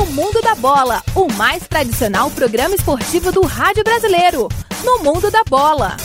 No Mundo da Bola, o mais tradicional programa esportivo do rádio brasileiro. No Mundo da Bola.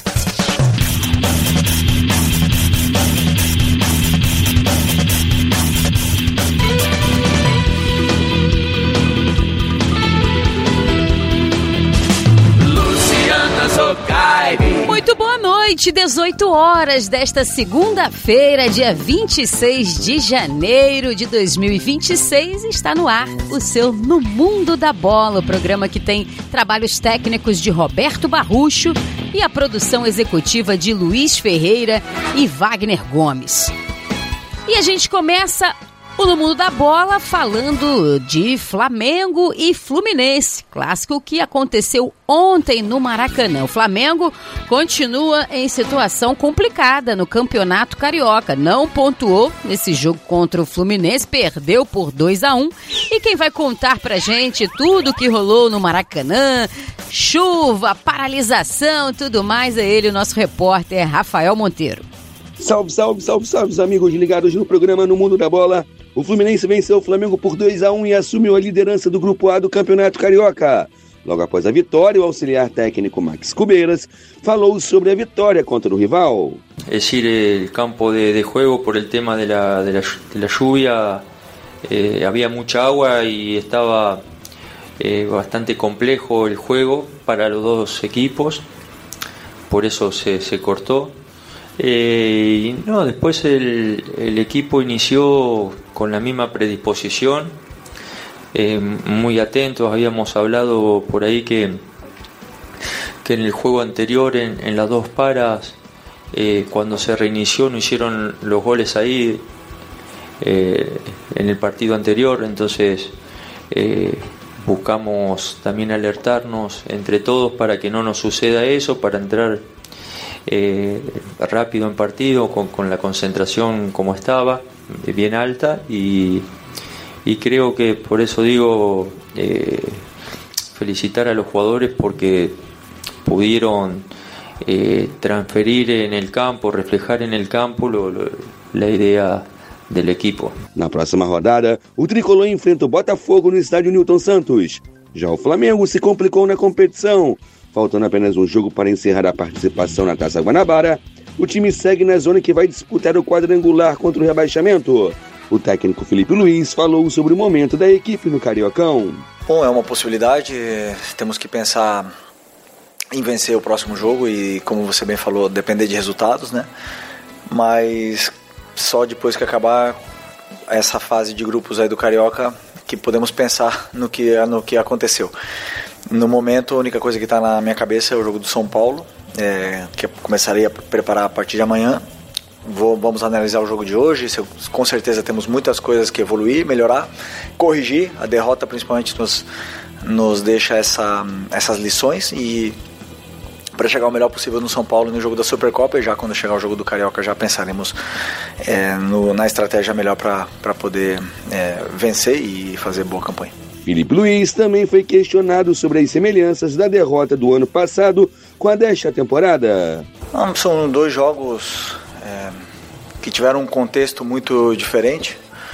Muito boa noite, 18 horas desta segunda-feira, dia 26 de janeiro de 2026, está no ar o seu No Mundo da Bola, o programa que tem trabalhos técnicos de Roberto Barrucho e a produção executiva de Luiz Ferreira e Wagner Gomes. E a gente começa o No Mundo da Bola falando de Flamengo e Fluminense, clássico que aconteceu ontem no Maracanã. O Flamengo continua em situação complicada no Campeonato Carioca. Não pontuou nesse jogo contra o Fluminense, perdeu por 2-1. E quem vai contar pra gente tudo que rolou no Maracanã, chuva, paralisação, tudo mais, é ele, o nosso repórter Rafael Monteiro. Salve, salve, salve, salve, os amigos ligados no programa No Mundo da Bola. O Fluminense venceu o Flamengo por 2-1 e assumiu a liderança do Grupo A do Campeonato Carioca. Logo após a vitória, o auxiliar técnico Max Cubeiras falou sobre a vitória contra o rival. Es decir, el campo de juego por el tema de la lluvia, había mucha agua y estaba bastante complejo el juego para los dos equipos, por eso se cortó. Y no, después el equipo inició con la misma predisposición, muy atentos. Habíamos hablado por ahí que en el juego anterior, en las dos paras, cuando se reinició no hicieron los goles ahí en el partido anterior, entonces buscamos también alertarnos entre todos para que no nos suceda eso, para entrar rápido en partido con la concentración como estaba, bien alta, y creo que por eso digo felicitar a los jugadores porque pudieron transferir en el campo, reflejar en el campo la idea del equipo. Na próxima rodada, o Tricolor enfrenta o Botafogo no estádio Newton Santos. Já o Flamengo se complicou na competição. Faltando apenas um jogo para encerrar a participação na Taça Guanabara, o time segue na zona que vai disputar o quadrangular contra o rebaixamento. O técnico Felipe Luiz falou sobre o momento da equipe no Cariocão. Bom, é uma possibilidade, temos que pensar em vencer o próximo jogo e, como você bem falou, depender de resultados, né? Mas só depois que acabar essa fase de grupos aí do Carioca que podemos pensar no que aconteceu. No momento, a única coisa que está na minha cabeça é o jogo do São Paulo, que eu começarei a preparar a partir de amanhã. Vamos analisar o jogo de hoje. Com certeza temos muitas coisas que evoluir, melhorar, corrigir. A derrota principalmente nos deixa essas lições, e para chegar o melhor possível no São Paulo no jogo da Supercopa, e já quando chegar o jogo do Carioca já pensaremos na estratégia melhor para poder vencer e fazer boa campanha. Felipe Luiz também foi questionado sobre as semelhanças da derrota do ano passado com a desta temporada. São dois jogos que tiveram um contexto muito diferente.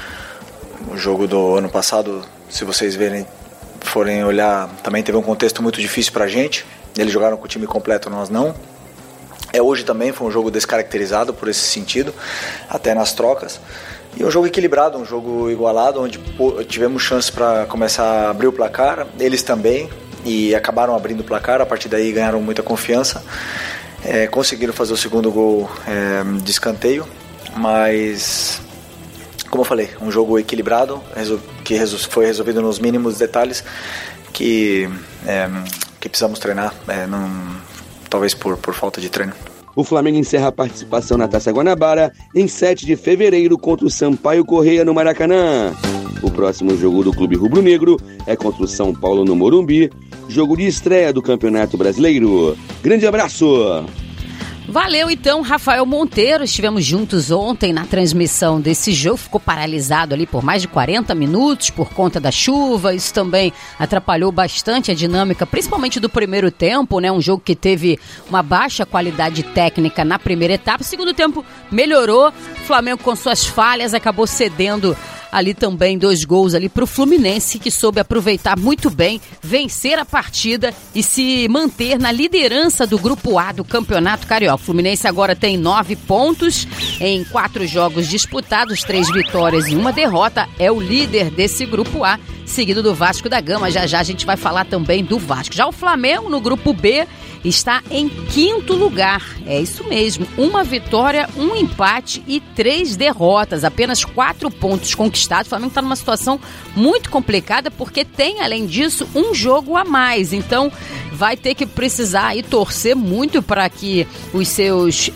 O jogo do ano passado, se vocês forem olhar, também teve um contexto muito difícil pra gente. Eles jogaram com o time completo, nós não. Hoje também foi um jogo descaracterizado por esse sentido, até nas trocas. E um jogo equilibrado, um jogo igualado, onde tivemos chance para começar a abrir o placar, eles também, e acabaram abrindo o placar. A partir daí ganharam muita confiança, conseguiram fazer o segundo gol de escanteio, mas, como eu falei, um jogo equilibrado, que foi resolvido nos mínimos detalhes, que precisamos treinar, talvez por falta de treino. O Flamengo encerra a participação na Taça Guanabara em 7 de fevereiro contra o Sampaio Corrêa no Maracanã. O próximo jogo do Clube Rubro-Negro é contra o São Paulo no Morumbi, jogo de estreia do Campeonato Brasileiro. Grande abraço! Valeu então, Rafael Monteiro. Estivemos juntos ontem na transmissão desse jogo. Ficou paralisado ali por mais de 40 minutos por conta da chuva. Isso também atrapalhou bastante a dinâmica, principalmente do primeiro tempo, né? Um jogo que teve uma baixa qualidade técnica na primeira etapa. O segundo tempo melhorou. O Flamengo, com suas falhas, acabou cedendo ali também 2 gols ali para o Fluminense, que soube aproveitar muito bem, vencer a partida e se manter na liderança do Grupo A do Campeonato Carioca. O Fluminense agora tem 9 pontos em 4 jogos disputados, 3 vitórias e 1 derrota, é o líder desse Grupo A, seguido do Vasco da Gama. Já já a gente vai falar também do Vasco. Já o Flamengo, no Grupo B, está em 5º lugar. É isso mesmo, 1 vitória, 1 empate e 3 derrotas. Apenas 4 pontos conquistados. O Flamengo está numa situação muito complicada porque tem, além disso, um jogo a mais. Então, vai ter que precisar e torcer muito para que os seus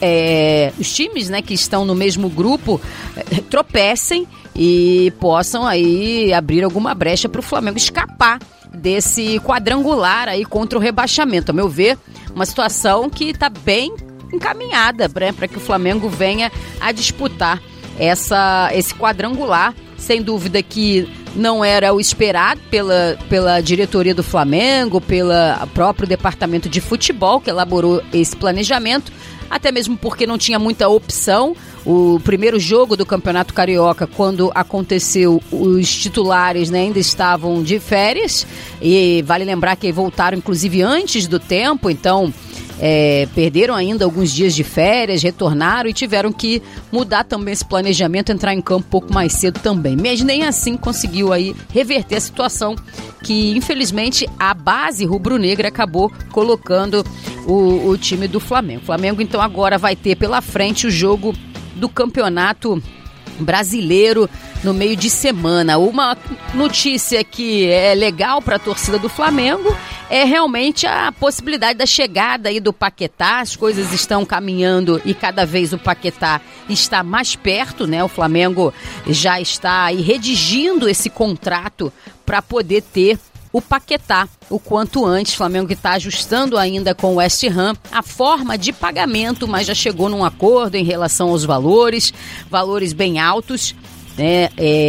os times, né, que estão no mesmo grupo tropecem e possam aí abrir alguma brecha para o Flamengo escapar desse quadrangular aí contra o rebaixamento. A meu ver, uma situação que está bem encaminhada, né, para que o Flamengo venha a disputar esse quadrangular. Sem dúvida que não era o esperado pela diretoria do Flamengo, pelo próprio departamento de futebol que elaborou esse planejamento, até mesmo porque não tinha muita opção. O primeiro jogo do Campeonato Carioca, quando aconteceu, os titulares, né, ainda estavam de férias, e vale lembrar que voltaram inclusive antes do tempo, então perderam ainda alguns dias de férias, retornaram e tiveram que mudar também esse planejamento, entrar em campo um pouco mais cedo também. Mas nem assim conseguiu aí reverter a situação que, infelizmente, a base rubro-negra acabou colocando o time do Flamengo. O Flamengo, então, agora vai ter pela frente o jogo do Campeonato Brasileiro no meio de semana. Uma notícia que é legal para a torcida do Flamengo é realmente a possibilidade da chegada aí do Paquetá. As coisas estão caminhando e cada vez o Paquetá está mais perto, né? O Flamengo já está aí redigindo esse contrato para poder ter o Paquetá o quanto antes. O Flamengo está ajustando ainda com o West Ham a forma de pagamento, mas já chegou num acordo em relação aos valores bem altos, né?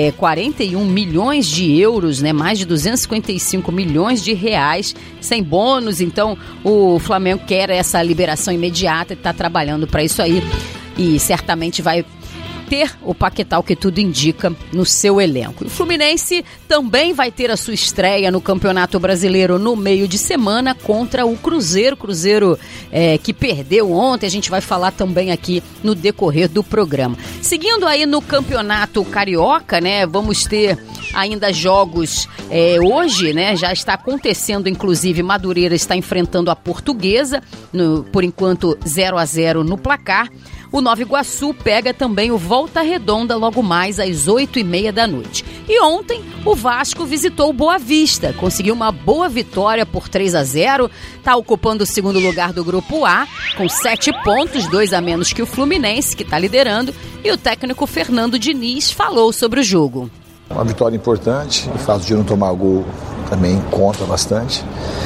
41 milhões de euros, né? Mais de 255 milhões de reais, sem bônus. Então o Flamengo quer essa liberação imediata e está trabalhando para isso aí, e certamente vai ter o Paquetá, o que tudo indica, no seu elenco. O Fluminense também vai ter a sua estreia no Campeonato Brasileiro no meio de semana contra o Cruzeiro. Cruzeiro que perdeu ontem, a gente vai falar também aqui no decorrer do programa. Seguindo aí no Campeonato Carioca, né, vamos ter ainda jogos hoje, né, já está acontecendo, inclusive Madureira está enfrentando a Portuguesa, por enquanto 0-0 no placar. O Nova Iguaçu pega também o Volta Redonda logo mais às 8h30 da noite. E ontem o Vasco visitou o Boa Vista, conseguiu uma boa vitória por 3-0, está ocupando o segundo lugar do Grupo A, com 7 pontos, 2 a menos que o Fluminense, que está liderando, e o técnico Fernando Diniz falou sobre o jogo. Uma vitória importante, o fato de não tomar gol também conta bastante.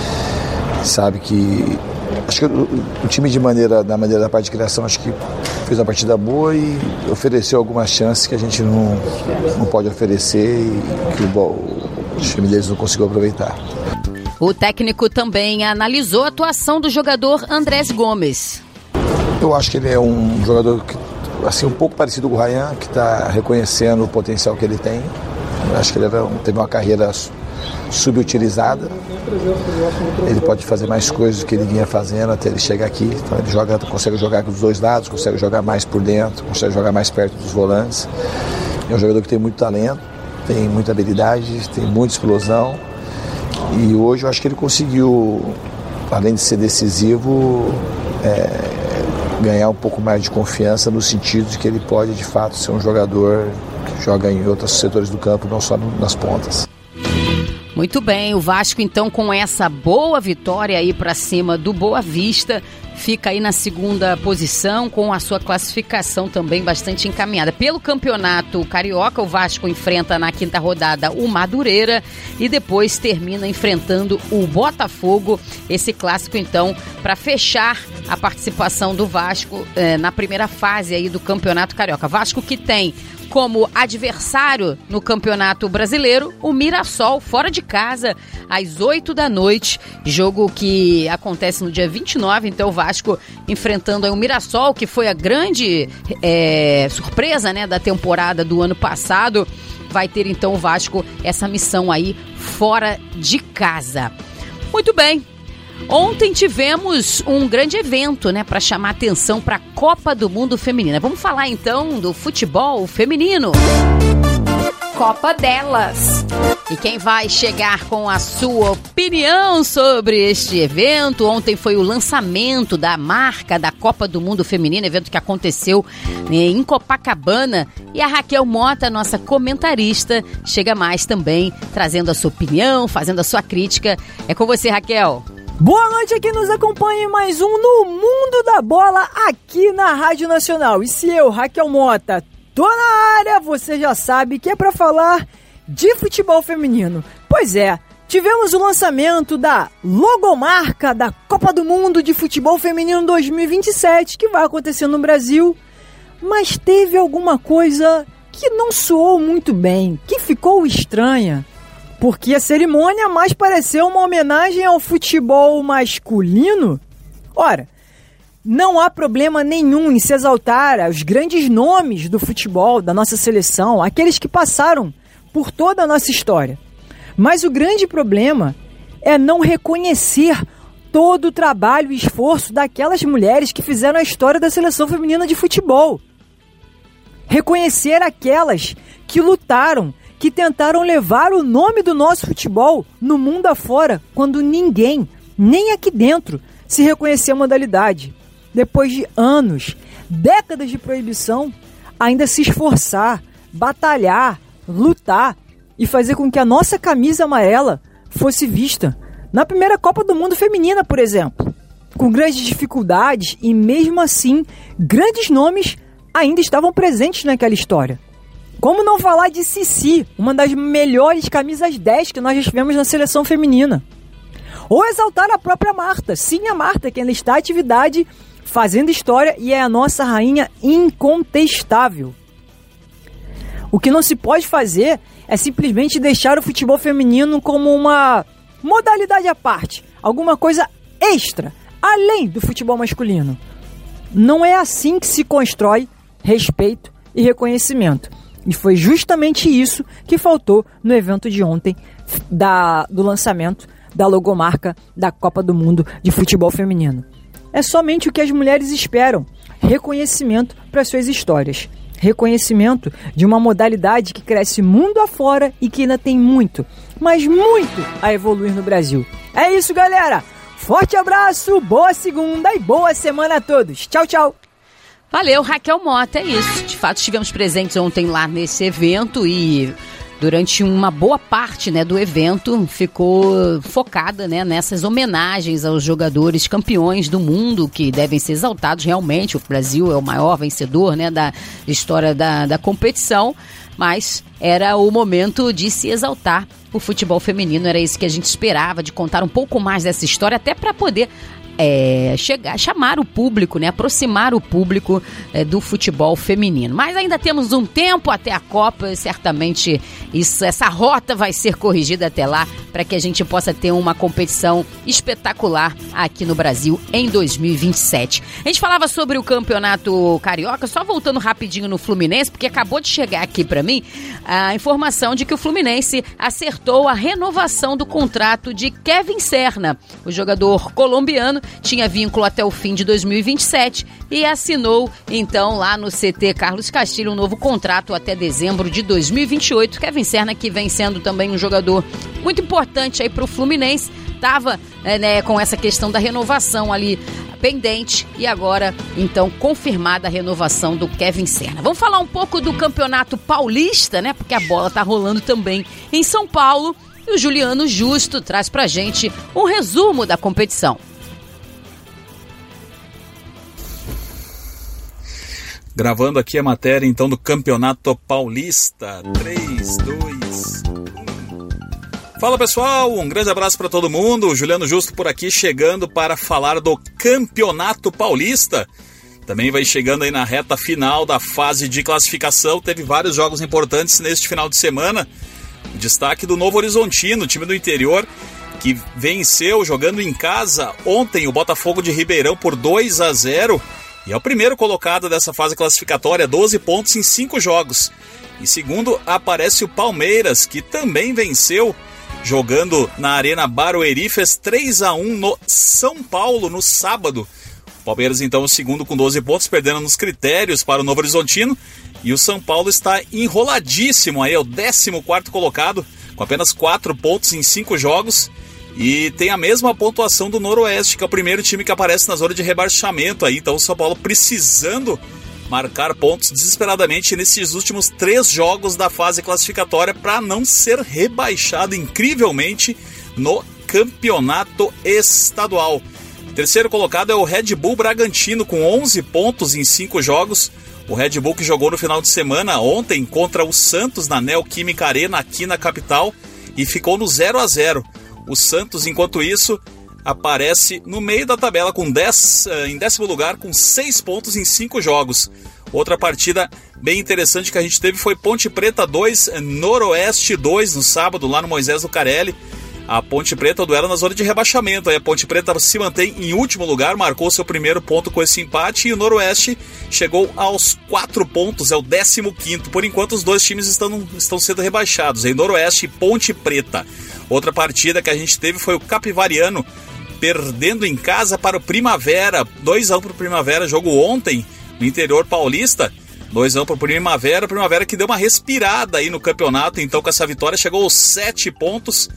Sabe que acho que o time da maneira da parte de criação, acho que fez uma partida boa e ofereceu algumas chances que a gente não pode oferecer e que o time deles não conseguiu aproveitar. O técnico também analisou a atuação do jogador Andrés Gomes. Eu acho que ele é um jogador que, assim, um pouco parecido com o Ryan, que está reconhecendo o potencial que ele tem. Eu acho que ele teve uma carreira subutilizada. Ele pode fazer mais coisas do que ele vinha fazendo até ele chegar aqui. Então ele consegue jogar com os dois lados, consegue jogar mais por dentro, consegue jogar mais perto dos volantes. É um jogador que tem muito talento, tem muita habilidade, tem muita explosão. E hoje eu acho que ele conseguiu, além de ser decisivo, ganhar um pouco mais de confiança, no sentido de que ele pode de fato ser um jogador que joga em outros setores do campo, não só nas pontas. Muito bem, o Vasco então com essa boa vitória aí para cima do Boa Vista, fica aí na segunda posição com a sua classificação também bastante encaminhada. Pelo Campeonato Carioca, o Vasco enfrenta na 5ª rodada o Madureira e depois termina enfrentando o Botafogo. Esse clássico então para fechar a participação do Vasco na primeira fase aí do Campeonato Carioca. Vasco que tem como adversário no Campeonato Brasileiro o Mirassol, fora de casa, às 8 da noite, jogo que acontece no dia 29, então o Vasco enfrentando aí o Mirassol, que foi a grande surpresa, né, da temporada do ano passado. vai ter então o Vasco essa missão aí fora de casa. Muito bem. Ontem tivemos um grande evento, né, para chamar atenção para a Copa do Mundo Feminina. Vamos falar então do futebol feminino. Copa delas. E quem vai chegar com a sua opinião sobre este evento? Ontem foi o lançamento da marca da Copa do Mundo Feminino, evento que aconteceu em Copacabana. E a Raquel Mota, nossa comentarista, chega mais também, trazendo a sua opinião, fazendo a sua crítica. É com você, Raquel. Boa noite a quem nos acompanha em mais um No Mundo da Bola aqui na Rádio Nacional. E se eu, Raquel Mota, tô na área, você já sabe que é pra falar de futebol feminino. Pois é, tivemos o lançamento da logomarca da Copa do Mundo de Futebol Feminino 2027, que vai acontecer no Brasil. Mas teve alguma coisa que não soou muito bem, que ficou estranha. Porque a cerimônia mais pareceu uma homenagem ao futebol masculino. Ora, não há problema nenhum em se exaltar os grandes nomes do futebol, da nossa seleção, aqueles que passaram por toda a nossa história. Mas o grande problema é não reconhecer todo o trabalho e esforço daquelas mulheres que fizeram a história da seleção feminina de futebol. Reconhecer aquelas que lutaram, que tentaram levar o nome do nosso futebol no mundo afora, quando ninguém, nem aqui dentro, se reconhecia a modalidade. Depois de anos, décadas de proibição, ainda se esforçar, batalhar, lutar e fazer com que a nossa camisa amarela fosse vista na primeira Copa do Mundo Feminina, por exemplo. Com grandes dificuldades e mesmo assim, grandes nomes ainda estavam presentes naquela história. Como não falar de Cici, uma das melhores camisas 10 que nós já tivemos na seleção feminina. Ou exaltar a própria Marta. Sim, a Marta, que ainda está em atividade, fazendo história e é a nossa rainha incontestável. O que não se pode fazer é simplesmente deixar o futebol feminino como uma modalidade à parte. Alguma coisa extra, além do futebol masculino. Não é assim que se constrói respeito e reconhecimento. E foi justamente isso que faltou no evento de ontem do lançamento da logomarca da Copa do Mundo de Futebol Feminino. É somente o que as mulheres esperam, reconhecimento para suas histórias. Reconhecimento de uma modalidade que cresce mundo afora e que ainda tem muito, mas muito a evoluir no Brasil. É isso, galera! Forte abraço, boa segunda e boa semana a todos. Tchau, tchau! Valeu, Raquel Mota, é isso. De fato, estivemos presentes ontem lá nesse evento e durante uma boa parte, né, do evento ficou focada, né, nessas homenagens aos jogadores campeões do mundo que devem ser exaltados realmente. O Brasil é o maior vencedor, né, da história da competição, mas era o momento de se exaltar o futebol feminino. Era isso que a gente esperava, de contar um pouco mais dessa história, até para poder chamar o público, né, aproximar o público do futebol feminino. Mas ainda temos um tempo até a Copa e certamente essa rota vai ser corrigida até lá para que a gente possa ter uma competição espetacular aqui no Brasil em 2027. A gente falava sobre o Campeonato Carioca, só voltando rapidinho no Fluminense, porque acabou de chegar aqui para mim a informação de que o Fluminense acertou a renovação do contrato de Kevin Serna. O jogador colombiano tinha vínculo até o fim de 2027 e assinou, então, lá no CT Carlos Castilho, um novo contrato até dezembro de 2028. Kevin Serna, que vem sendo também um jogador muito importante aí para o Fluminense, estava com essa questão da renovação ali pendente e agora, então, confirmada a renovação do Kevin Serna. Vamos falar um pouco do Campeonato Paulista, né? Porque a bola tá rolando também em São Paulo e o Juliano Justo traz pra gente um resumo da competição. Gravando aqui a matéria, então, do Campeonato Paulista. 3, 2, 1. Fala, pessoal, um grande abraço para todo mundo. O Juliano Justo por aqui, chegando para falar do Campeonato Paulista. Também vai chegando aí na reta final da fase de classificação. Teve vários jogos importantes neste final de semana. Destaque do Novo Horizontino, time do interior, que venceu jogando em casa ontem o Botafogo de Ribeirão por 2-0. e é o primeiro colocado dessa fase classificatória, 12 pontos em 5 jogos. E segundo aparece o Palmeiras, que também venceu, jogando na Arena Barueri, fez 3-1 no São Paulo no sábado. O Palmeiras então o segundo com 12 pontos, perdendo nos critérios para o Novo Horizontino. E o São Paulo está enroladíssimo aí, é o 14º colocado, com apenas 4 pontos em 5 jogos. E tem a mesma pontuação do Noroeste, que é o primeiro time que aparece na zona de rebaixamento aí. Então o São Paulo precisando marcar pontos desesperadamente nesses últimos 3 jogos da fase classificatória para não ser rebaixado incrivelmente no campeonato estadual. O terceiro colocado é o Red Bull Bragantino, com 11 pontos em 5 jogos. O Red Bull que jogou no final de semana ontem contra o Santos na Neoquímica Arena aqui na capital e ficou no 0-0. O Santos, enquanto isso, aparece no meio da tabela com em 10º lugar, com 6 pontos em 5 jogos. Outra partida bem interessante que a gente teve foi Ponte Preta 2, Noroeste 2, no sábado, lá no Moisés Lucarelli. A Ponte Preta, o duelo na zona de rebaixamento. Aí a Ponte Preta se mantém em último lugar, marcou seu primeiro ponto com esse empate, e o Noroeste chegou aos 4 pontos, é o 15º. Por enquanto os dois times estão sendo rebaixados, aí Noroeste e Ponte Preta. Outra partida que a gente teve foi o Capivariano perdendo em casa para o Primavera, 2-1 para o Primavera, jogo ontem no interior paulista, 2-1 para o Primavera, que deu uma respirada aí no campeonato, então com essa vitória chegou aos 7 pontos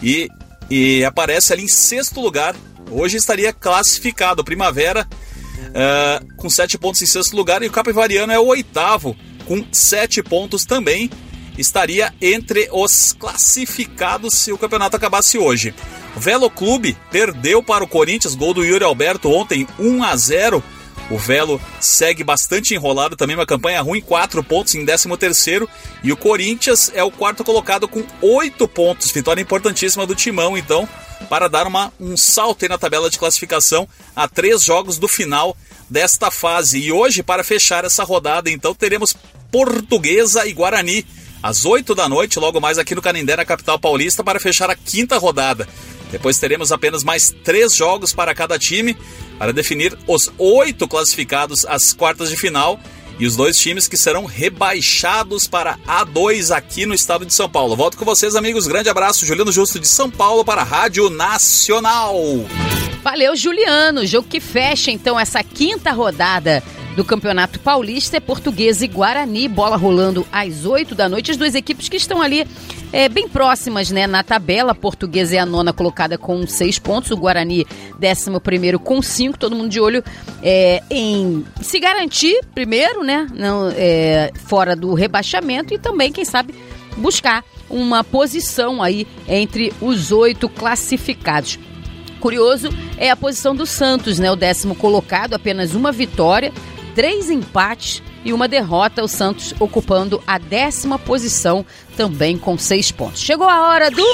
e aparece ali em 6º lugar, hoje estaria classificado, o Primavera com 7 pontos em 6º lugar, e o Capivariano é o 8º com 7 pontos também, estaria entre os classificados se o campeonato acabasse hoje. O Velo Clube perdeu para o Corinthians, gol do Yuri Alberto ontem, 1-0. O Velo segue bastante enrolado, também uma campanha ruim, 4 pontos em 13º. E o Corinthians é o 4º colocado com 8 pontos, vitória importantíssima do Timão, então, para dar um salto aí na tabela de classificação a 3 jogos do final desta fase. E hoje, para fechar essa rodada, então, teremos Portuguesa e Guarani, às 8 da noite, logo mais aqui no Canindé, na capital paulista, para fechar a 5ª rodada. Depois teremos apenas mais 3 jogos para cada time, para definir os 8 classificados às quartas de final e os 2 times que serão rebaixados para A2 aqui no estado de São Paulo. Volto com vocês, amigos. Grande abraço. Juliano Justo de São Paulo para a Rádio Nacional. Valeu, Juliano. O jogo que fecha, então, essa 5ª rodada do Campeonato Paulista é Portuguesa e Guarani, bola rolando às 8 da noite. As 2 equipes que estão ali bem próximas, né, na tabela. A Portuguesa é a 9ª colocada com 6 pontos, o Guarani 11º com 5. Todo mundo de olho em se garantir primeiro, né, não, fora do rebaixamento, e também, quem sabe, buscar uma posição aí entre os 8 classificados. Curioso é a posição do Santos, né, o 10º colocado, apenas uma vitória, 3 empates e uma derrota, o Santos ocupando a 10ª posição, também com 6 pontos. Chegou a hora do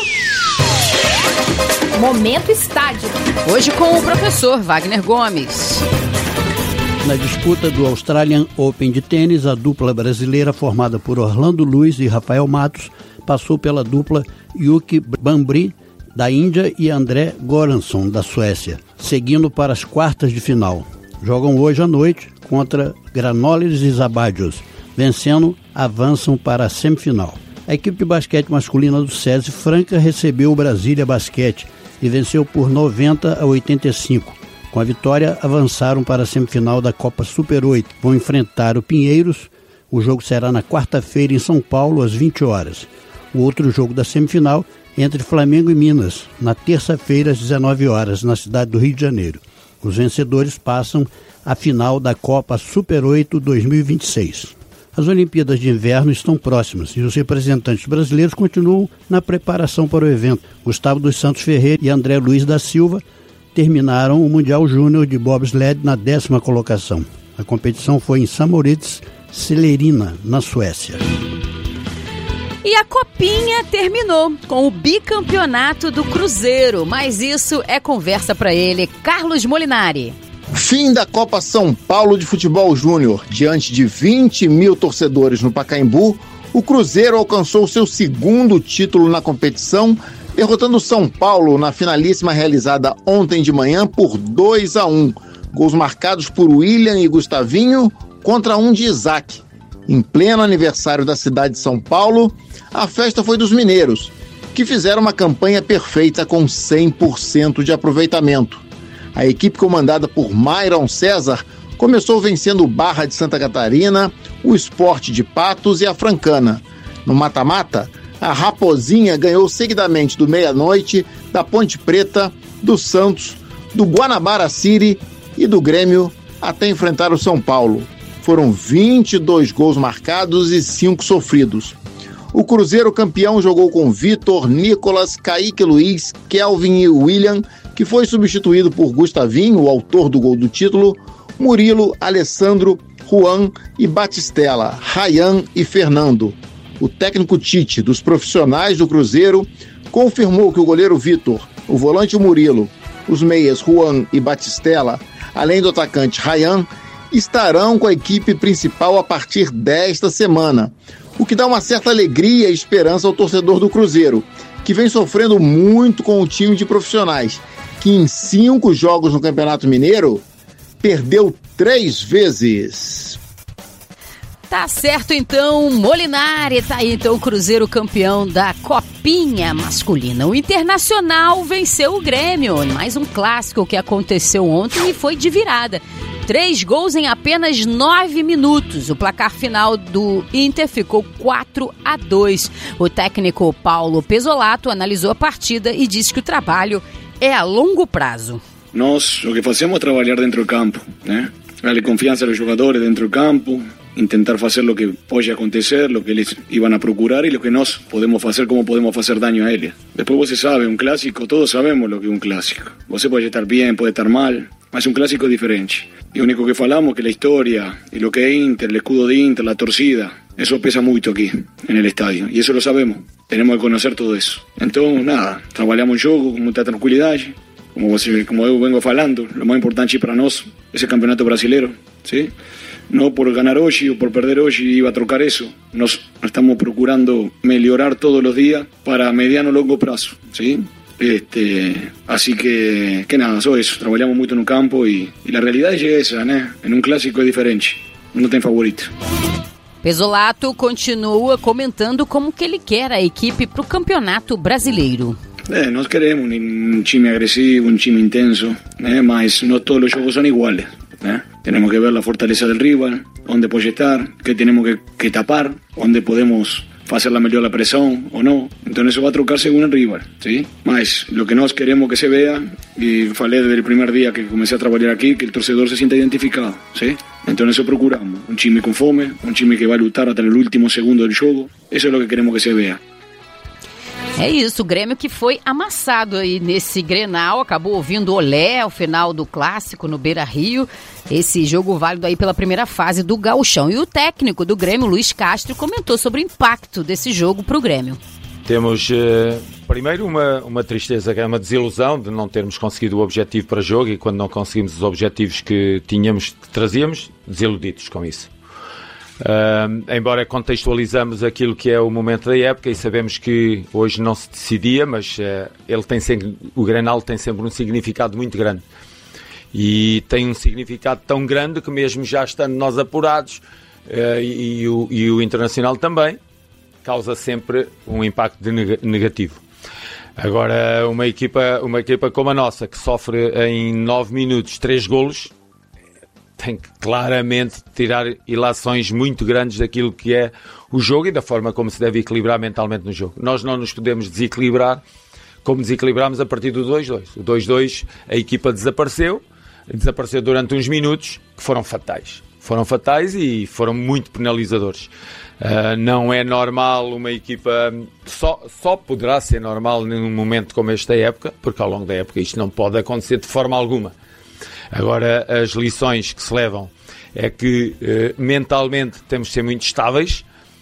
Momento Estádio. Hoje com o professor Wagner Gomes. Na disputa do Australian Open de tênis, a dupla brasileira formada por Orlando Luiz e Rafael Matos passou pela dupla Yuki Bambri, da Índia, e André Goransson, da Suécia, seguindo para as quartas de final. Jogam hoje à noite contra Granollers e Zabadios. Vencendo, avançam para a semifinal. A equipe de basquete masculina do SESI Franca recebeu o Brasília Basquete e venceu por 90-85. Com a vitória, avançaram para a semifinal da Copa Super 8. Vão enfrentar o Pinheiros. O jogo será na quarta-feira em São Paulo, às 20 horas. O outro jogo da semifinal entre Flamengo e Minas, na terça-feira, às 19 horas, na cidade do Rio de Janeiro. Os vencedores passam à final da Copa Super 8 2026. As Olimpíadas de Inverno estão próximas e os representantes brasileiros continuam na preparação para o evento. Gustavo dos Santos Ferreira e André Luiz da Silva terminaram o Mundial Júnior de Bobsled na 10ª colocação. A competição foi em St. Moritz, Celerina, na Suécia. E a Copinha terminou com o bicampeonato do Cruzeiro, mas isso é conversa para ele, Carlos Molinari. Fim da Copa São Paulo de Futebol Júnior. Diante de 20 mil torcedores no Pacaembu, o Cruzeiro alcançou seu 2º título na competição, derrotando o São Paulo na finalíssima realizada ontem de manhã por 2-1. gols marcados por William e Gustavinho contra um de Isaac. Em pleno aniversário da cidade de São Paulo, a festa foi dos mineiros, que fizeram uma campanha perfeita com 100% de aproveitamento. A equipe comandada por Myron César começou vencendo o Barra de Santa Catarina, o Sport de Patos e a Francana. No mata-mata, a Raposinha ganhou seguidamente do Meia-Noite, da Ponte Preta, do Santos, do Guanabara City e do Grêmio até enfrentar o São Paulo. Foram 22 gols marcados e 5 sofridos. O Cruzeiro campeão jogou com Vitor, Nicolas, Kaique Luiz, Kelvin e William, que foi substituído por Gustavinho, o autor do gol do título, Murilo, Alessandro, Juan e Batistella, Ryan e Fernando. O técnico Tite, dos profissionais do Cruzeiro, confirmou que o goleiro Vitor, o volante Murilo, os meias Juan e Batistella, além do atacante Ryan, estarão com a equipe principal a partir desta semana, o que dá uma certa alegria e esperança ao torcedor do Cruzeiro, que vem sofrendo muito com o time de profissionais, que em 5 jogos no Campeonato Mineiro perdeu 3 vezes. Tá certo então, Molinari, tá aí então o Cruzeiro campeão da Copinha Masculina. O Internacional venceu o Grêmio, mais um clássico que aconteceu ontem e foi de virada. 3 gols em apenas 9 minutos. O placar final do Inter ficou 4-2. O técnico Paulo Pezzolato analisou a partida e disse que o trabalho é a longo prazo. Nós, o que fazemos é trabalhar dentro do campo, né? Darle confiança aos jogadores dentro do campo, intentar fazer o que pode acontecer, o que eles iban a procurar e o que nós podemos fazer, como podemos fazer daño a eles. Depois você sabe, um clássico, todos sabemos o que é um clássico. Você pode estar bem, pode estar mal, mas um clássico é diferente. E o único que falamos é que a história e o que é Inter, o escudo de Inter, a torcida, isso pesa muito aqui, no estádio. E isso lo sabemos. Temos que conhecer tudo isso. Então, nada, trabalhamos o jogo com muita tranquilidade. Como eu vengo falando, o mais importante para nós é esse campeonato brasileiro, ¿sí? Não por ganhar hoje ou por perder hoje iba a trocar isso. Nós estamos procurando melhorar todos os dias para mediano e longo prazo, ¿sí? Así que nada, só isso. Trabalhamos muito no campo e a realidade é essa, né? Em um clássico é diferente, não tem favorito. Pezzolato continua comentando como que ele quer a equipe para o Campeonato Brasileiro. Nós queremos um time agressivo, um time intenso, mas não todos os jogos são iguais. Temos que ver a fortaleza do rival, onde pode estar, que temos que tapar, onde podemos fazer melhor a pressão ou não. Então isso vai trocar según o rival, ¿sí? Mas o que nós queremos que se vea, e falei desde o primeiro dia que comecei a trabalhar aqui, que o torcedor se sinta identificado, ¿sí? Então isso procuramos, um time com fome, um time que vai lutar até o último segundo do jogo. Isso é o que queremos que se vea. É isso, o Grêmio que foi amassado aí nesse Grenal, acabou ouvindo olé ao final do clássico no Beira-Rio, esse jogo válido aí pela primeira fase do Gauchão. E o técnico do Grêmio, Luiz Castro, comentou sobre o impacto desse jogo para o Grêmio. Temos, primeiro, uma tristeza, que é uma desilusão de não termos conseguido o objetivo para o jogo, e quando não conseguimos os objetivos que trazíamos, desiludidos com isso. Embora contextualizamos aquilo que é o momento da época e sabemos que hoje não se decidia, mas o Grenal tem sempre um significado muito grande, e tem um significado tão grande que mesmo já estando nós apurados, e o Internacional também, causa sempre um impacto negativo. Agora, uma equipa como a nossa, que sofre em 9 minutos 3 golos, tem que claramente tirar ilações muito grandes daquilo que é o jogo e da forma como se deve equilibrar mentalmente no jogo. Nós não nos podemos desequilibrar como desequilibramos a partir do 2-2. O 2-2, a equipa desapareceu durante uns minutos que foram fatais. Foram fatais e foram muito penalizadores. Não é normal uma equipa... Só poderá ser normal num momento como este da época, porque ao longo da época isto não pode acontecer de forma alguma. Agora, as lições que se levam é que mentalmente temos de ser muito estáveis.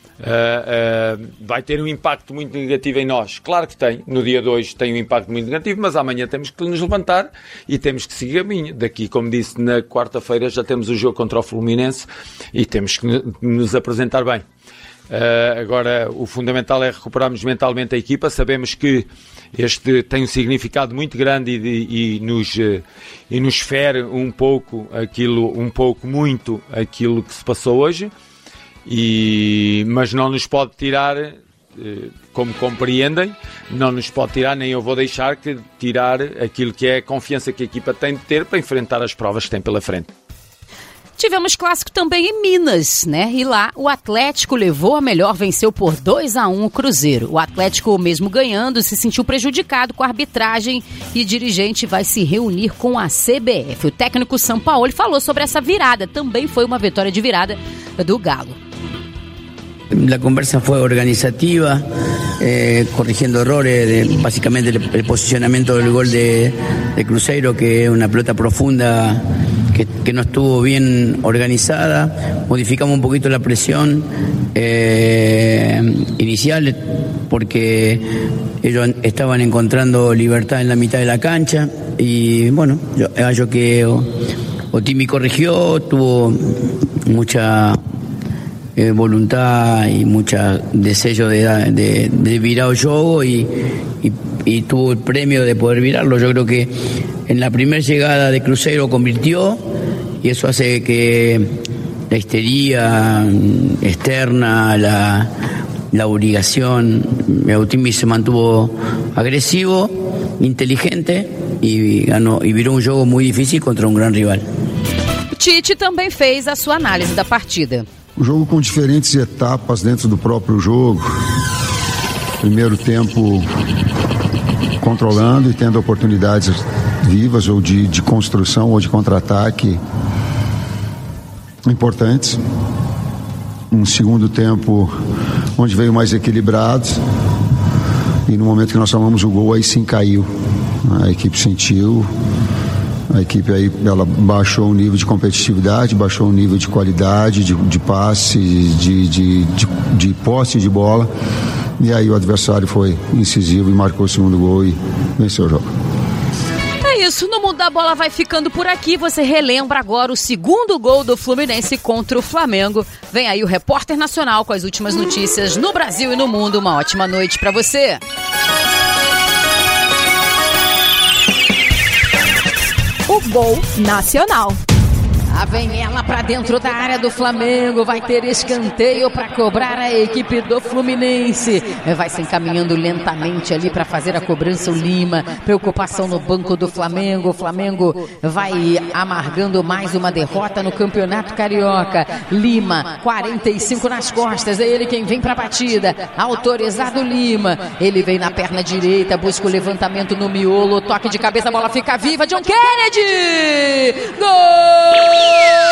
Vai ter um impacto muito negativo em nós. Claro que tem. No dia 2 tem um impacto muito negativo, mas amanhã temos que nos levantar e temos que seguir a caminho. Daqui, como disse, na quarta-feira já temos o jogo contra o Fluminense e temos que nos apresentar bem. Agora, o fundamental é recuperarmos mentalmente a equipa. Sabemos que este tem um significado muito grande e nos fere muito aquilo que se passou hoje, mas não nos pode tirar, como compreendem, não nos pode tirar, nem eu vou deixar que tirar aquilo que é a confiança que a equipa tem de ter para enfrentar as provas que tem pela frente. Tivemos clássico também em Minas, né? E lá o Atlético levou a melhor, venceu por 2-1 o Cruzeiro. O Atlético, mesmo ganhando, se sentiu prejudicado com a arbitragem e dirigente vai se reunir com a CBF. O técnico Sampaoli falou sobre essa virada. Também foi uma vitória de virada do Galo. La conversa fue organizativa, corrigiendo errores, básicamente el posicionamiento del gol de Cruzeiro, que es una pelota profunda que no estuvo bien organizada. Modificamos un poquito la presión inicial porque ellos estaban encontrando libertad en la mitad de la cancha y bueno, yo que Otimi corrigió, tuvo mucha voluntad y mucho deseo de virar el juego y tuvo el premio de poder virarlo. Yo creo que en la primera llegada de Cruzeiro convirtió y eso hace que la histeria externa, la obligación, Otimi se mantuvo agresivo, inteligente y viró un juego muy difícil contra un gran rival. Tite também fez a sua análise da partida. O jogo com diferentes etapas dentro do próprio jogo. Primeiro tempo controlando e tendo oportunidades vivas ou de construção ou de contra-ataque importantes. Um segundo tempo onde veio mais equilibrado e no momento que nós tomamos o gol aí sim caiu. A equipe sentiu. A equipe aí, ela baixou o nível de competitividade, baixou o nível de qualidade, de passe, de posse de bola. E aí o adversário foi incisivo e marcou o segundo gol e venceu o jogo. É isso, no Mundo da Bola vai ficando por aqui. Você relembra agora o segundo gol do Fluminense contra o Flamengo. Vem aí o Repórter Nacional com as últimas notícias no Brasil e no mundo. Uma ótima noite pra você. O Gol Nacional. Vem ela pra dentro da área do Flamengo, vai ter escanteio pra cobrar a equipe do Fluminense. Vai se encaminhando lentamente ali pra fazer a cobrança o Lima. Preocupação no banco do Flamengo. O Flamengo vai amargando mais uma derrota no Campeonato Carioca. Lima, 45 nas costas, é ele quem vem pra batida. Autorizado Lima, ele vem na perna direita, busca o levantamento no miolo, toque de cabeça, a bola fica viva. John Kennedy! Gol!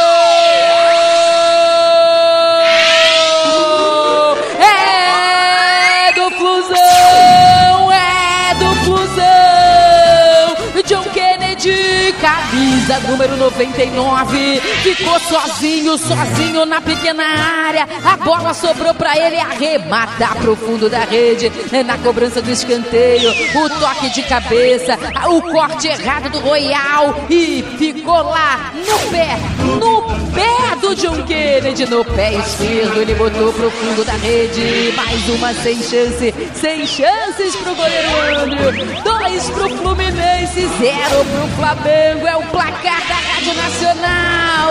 É do Flusão! É do Flusão! John Kennedy, camisa número 99, ficou sozinho na pequena área, a bola sobrou pra ele arrematar pro fundo da rede, na cobrança do escanteio, o toque de cabeça, o corte errado do Royal e ficou lá no pé do John Kennedy, no pé esquerdo, ele botou pro fundo da rede, mais uma sem chances pro goleiro André, 2 pro Fluminense, 0 pro Flamengo, é o placar da Rádio Nacional.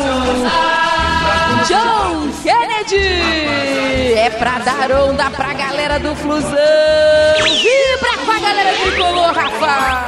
John Kennedy é pra dar onda pra galera do Flusão. Vibra com a galera tricolor, Rafa.